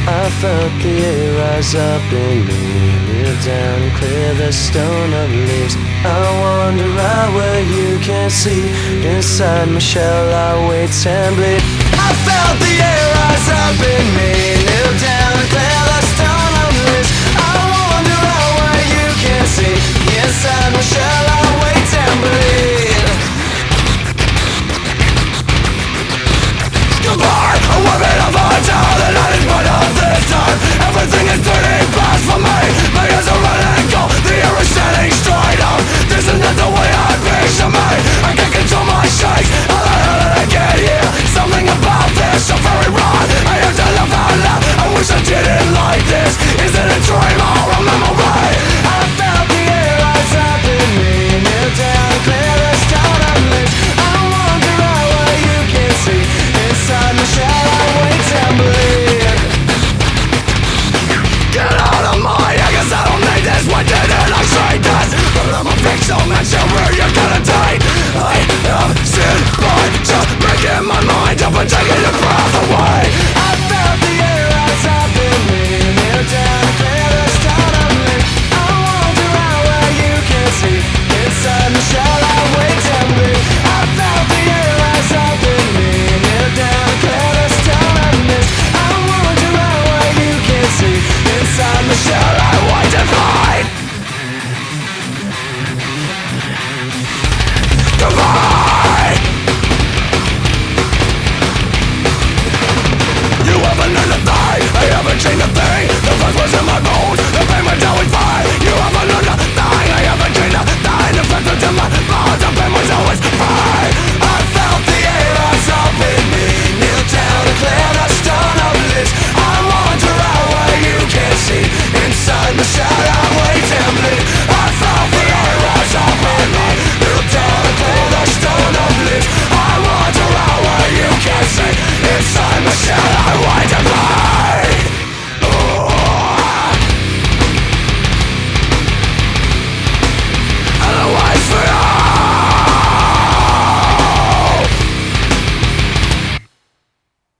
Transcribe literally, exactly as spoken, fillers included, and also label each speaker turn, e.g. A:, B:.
A: I felt the air rise up in me, kneel down and clear the stone of leaves. I wander out where you can't see, inside my shell I wait and bleed. I felt the air rise up in me.